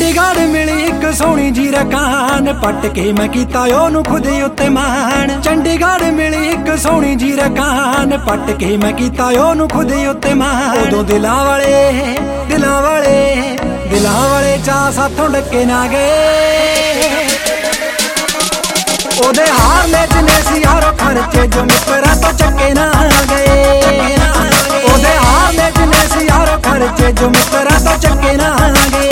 चंडीगढ़ मिली एक सोहनी जी रकान, पट के मैं कीता ओनू खुद उत्ते मान। चंडीगढ़ मिली एक सोहनी जी रकान, पट के मैं कीता ओनू खुद उत्ते मान। उदों दिलां वाले चाह साथों डके ना गए, ओदे हार ले जिने सी यारो खर्चे जो मित्रा तो चक्के ना गए। ओदे हार ले जिने सी यारो खर्चे जो मित्रा तो चक्के ना गए।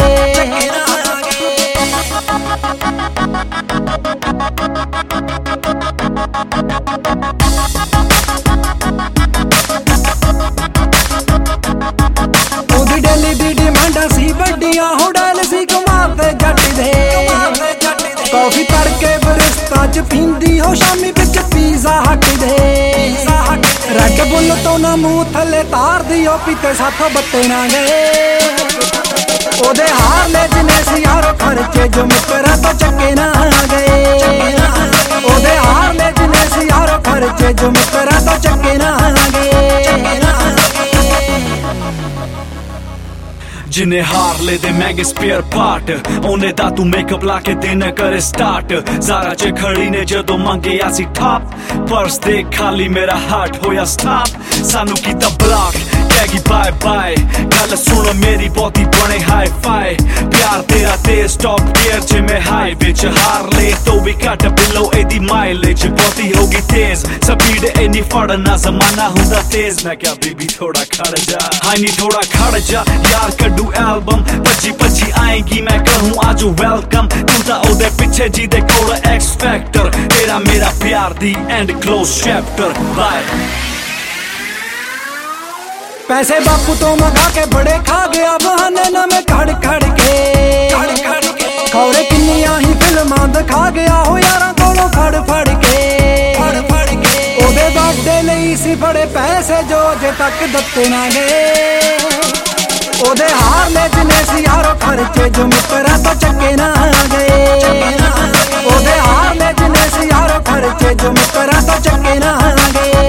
ओदी डेली दी डिमांडा सी बड्डियां होटल सी कमाल ते जट दे। कॉफी तड़के बरिस्ता च पींदी हो शामी बिच पिज़्ज़ा हट दे। रेड बुल तो ना मुंह थले तार दी हो पीते साथों बत्ते ना गए। ओदे हार ले जिने सी यारो खर्चे जो मित्रा तो चक्के ना गए। ओदे हार ले जिने सी यारो खर्चे जो मित्रा तो चक्के ना गए। जिन्हें हार ले दे महंगे स्पेयर पार्ट, ओने दा तू मेकअप ला के दिन करे स्टार्ट। ज़ारा च खड़ी ने जदों मंगे आसी टॉप, पर्स दे खाली मेरा हार्ट होया स्टॉप। सानू कीता ब्लॉक कैगी बाय बाय, गल सुनो मेरी बहुती बने हाई फाई। प्यार तेरा तेज टॉप गियर च मैं हाई बिच, हार ले तो भी घट बिलो एदी माइलेज बहुती होगी तेज। स्पीड इन्नी फड़ना जमाना हुंदा तेज, मैं क्या बेबी थोड़ा खड़ जा, हाई नी थोड़ा खड़ जा यार कड्डू एल्बम। पची आएगी मैं कहूँ आज वेलकम, तू ता ओदे पिछे जी दे कोल एक्स फैक्टर। तेरा मेरा प्यार दी एंड क्लोज चैप्टर बाय। पैसे बापू तो मंगा के बड़े खा गया बहाने ना मैं खड़ के। खौरे किन्नियां ही फिल्मां दिखा गया हो यारां कोलों फड़ के। ओदे बर्थडे लई सी बड़े पैसे जो अजे तक दत्ते ना गए। ओदे हार ले जिने सी यारो खर्चे जो मित्रा तो चक्के ना गए। ओदे हार ले जिने सी यारो खर्चे जो मित्रा तो चक्के ना गए।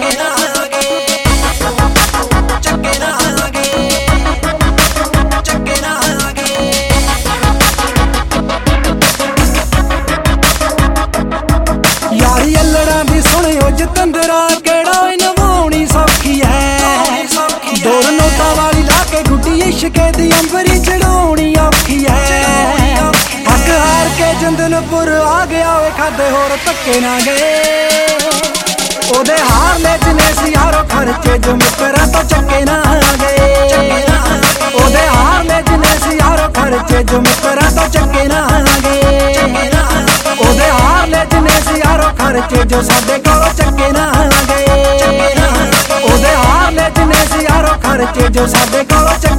यारी अल्लड़ा दी सुनियो जतंदरा केड़ा नवाउणी सौखी है। दौर नोटा वाली लाके गुड्डी इश्के दी अंबरी चढ़ाउणी औखी है। हक हार के जंदनपुर आ गया वे खादे होर धक्के ना गए। ओदे हार ले जिने सी यारो खर्चे जो मित्रा तो चक्के ना गए। ओदे हार ले जिने सी यारो खर्चे जो मित्रा तो चक्के ना गए। ओदे हार ले जिने सी यारो खर्चे जो साडे कोलों चक्के ना गए। ओदे हार ले जिने सी यारो खर्चे जो साडे कोलों